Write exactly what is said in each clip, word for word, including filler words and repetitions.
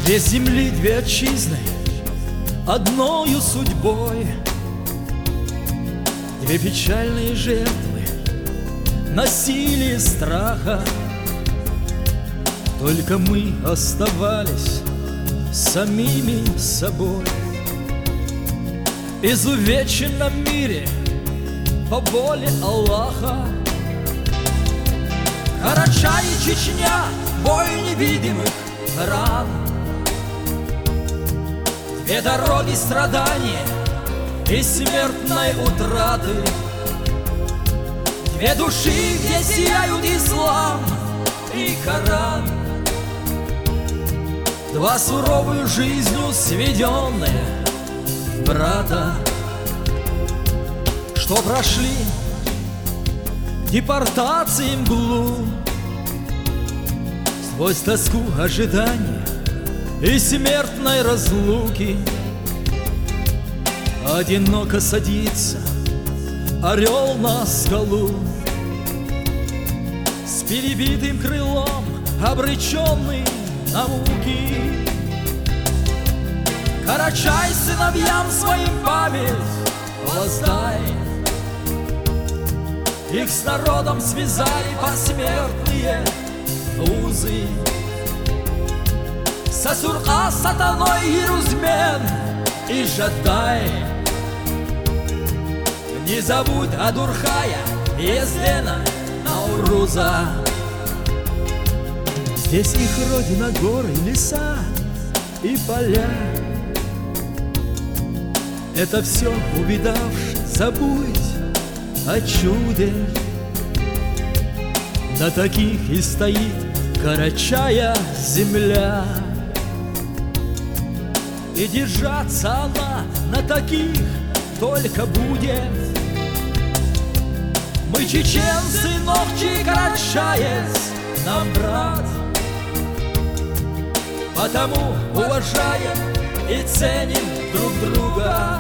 Две земли, две отчизны, одною судьбой. Две печальные жертвы, насилия, страха. Только мы оставались самими собой. Изувеченном мире по воле Аллаха. Карачай и Чечня, бой невидимых ран. Две дороги страдания и смертной утраты. Две души, где сияют ислам и Коран. Два суровую жизнью сведенные брата, что прошли депортации мглу, сквозь тоску ожидания и смертной разлуки. Одиноко садится орел на скалу, с перебитым крылом, обреченный на муки. Карачай, сыновьям своим память воздай. Их с народом связали посмертные узы. Сосурка, сатаной, Ерузмен и Жадай. Не забудь Адурхая, Ездена, Науруза. Здесь их родина, горы, леса и поля. Это все увидавши, забудь о чуде. На таких и стоит Карачая земля. И держаться она на таких только будет. Мы чеченцы, Нохчи, Карачаец нам брат. Потому уважаем и ценим друг друга,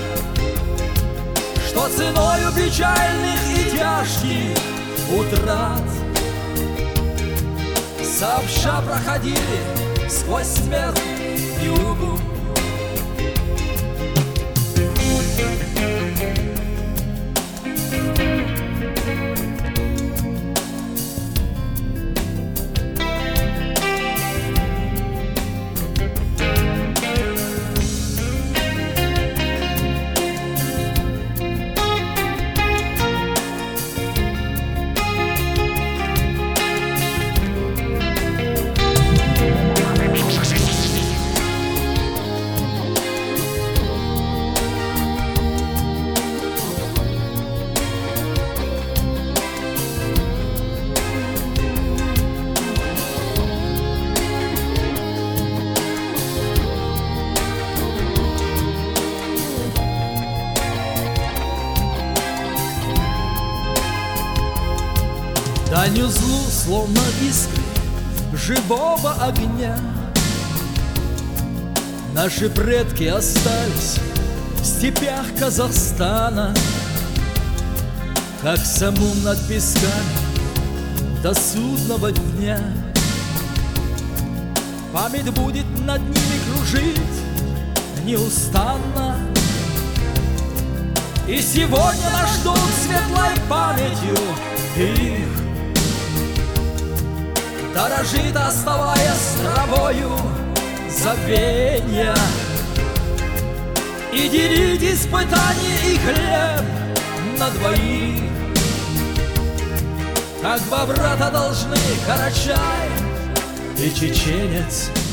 что ценою печальных и тяжких утрат сообща проходили сквозь смерть югу. Данью злу, словно искры живого огня, наши предки остались в степях Казахстана, как самум над песками до судного дня. Память будет над ними кружить неустанно. И сегодня наш долг светлой памятью их дорожит, оставаясь травою забвенья. И делить испытания и хлеб на двоих, как два брата должны Карачай и чеченец.